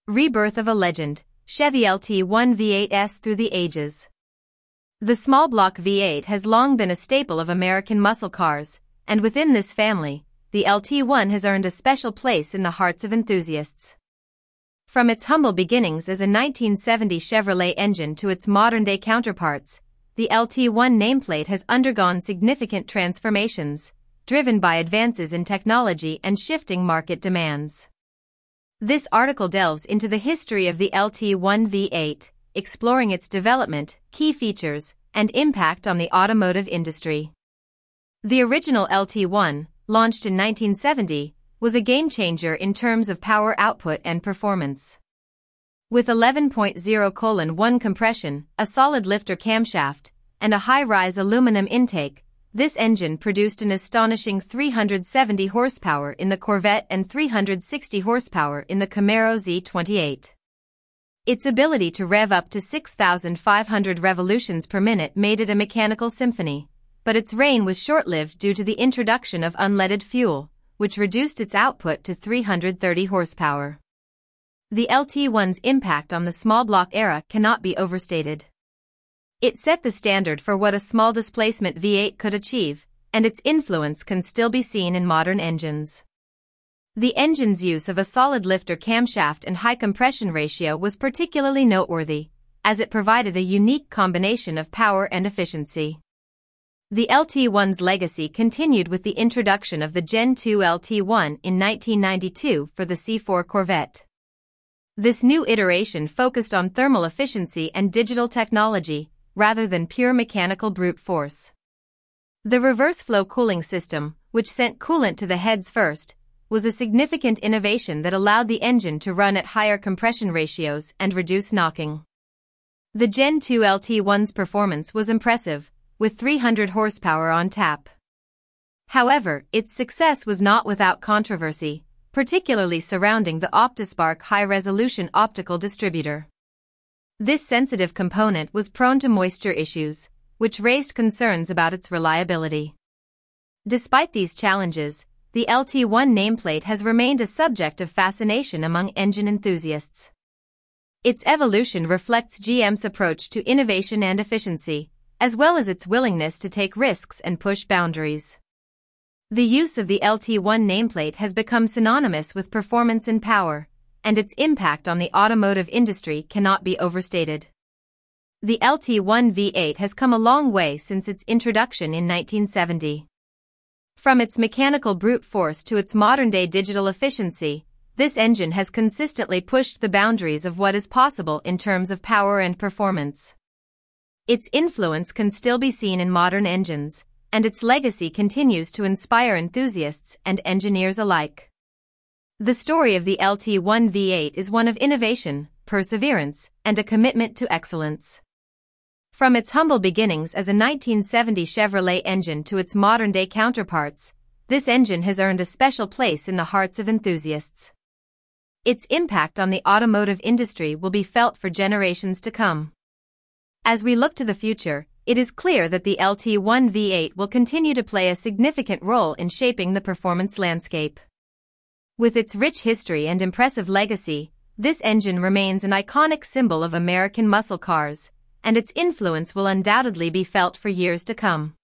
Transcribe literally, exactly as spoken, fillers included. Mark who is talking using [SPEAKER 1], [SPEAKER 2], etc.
[SPEAKER 1] Rebirth of a legend, Chevy L T one V eight S through the ages. The small block V eight has long been a staple of American muscle cars, and within this family, the L T one has earned a special place in the hearts of enthusiasts. From its humble beginnings as a nineteen seventy Chevrolet engine to its modern-day counterparts, the L T one nameplate has undergone significant transformations, driven by advances in technology and shifting market demands. This article delves into the history of the L T one V eight, exploring its development, key features, and impact on the automotive industry. The original L T one, launched in nineteen seventy, was a game-changer in terms of power output and performance. With eleven point oh colon one compression, a solid lifter camshaft, and a high-rise aluminum intake, this engine produced an astonishing three hundred seventy horsepower in the Corvette and three hundred sixty horsepower in the Camaro Z twenty-eight. Its ability to rev up to six thousand five hundred revolutions per minute made it a mechanical symphony, but its reign was short-lived due to the introduction of unleaded fuel, which reduced its output to three hundred thirty horsepower. The L T one's impact on the small block era cannot be overstated. It set the standard for what a small displacement V eight could achieve, and its influence can still be seen in modern engines. The engine's use of a solid lifter camshaft and high compression ratio was particularly noteworthy, as it provided a unique combination of power and efficiency. The L T one's legacy continued with the introduction of the Gen two L T one in nineteen ninety-two for the C four Corvette. This new iteration focused on thermal efficiency and digital technology, rather than pure mechanical brute force. The reverse flow cooling system, which sent coolant to the heads first, was a significant innovation that allowed the engine to run at higher compression ratios and reduce knocking. The Gen two L T one's performance was impressive, with three hundred horsepower on tap. However, its success was not without controversy, particularly surrounding the OptiSpark high-resolution optical distributor. This sensitive component was prone to moisture issues, which raised concerns about its reliability. Despite these challenges, the L T one nameplate has remained a subject of fascination among engine enthusiasts. Its evolution reflects G M's approach to innovation and efficiency, as well as its willingness to take risks and push boundaries. The use of the L T one nameplate has become synonymous with performance and power, and its impact on the automotive industry cannot be overstated. The L T one V eight has come a long way since its introduction in nineteen seventy. From its mechanical brute force to its modern-day digital efficiency, this engine has consistently pushed the boundaries of what is possible in terms of power and performance. Its influence can still be seen in modern engines, and its legacy continues to inspire enthusiasts and engineers alike. The story of the L T one V eight is one of innovation, perseverance, and a commitment to excellence. From its humble beginnings as a nineteen seventy Chevrolet engine to its modern-day counterparts, this engine has earned a special place in the hearts of enthusiasts. Its impact on the automotive industry will be felt for generations to come. As we look to the future, it is clear that the L T one V eight will continue to play a significant role in shaping the performance landscape. With its rich history and impressive legacy, this engine remains an iconic symbol of American muscle cars, and its influence will undoubtedly be felt for years to come.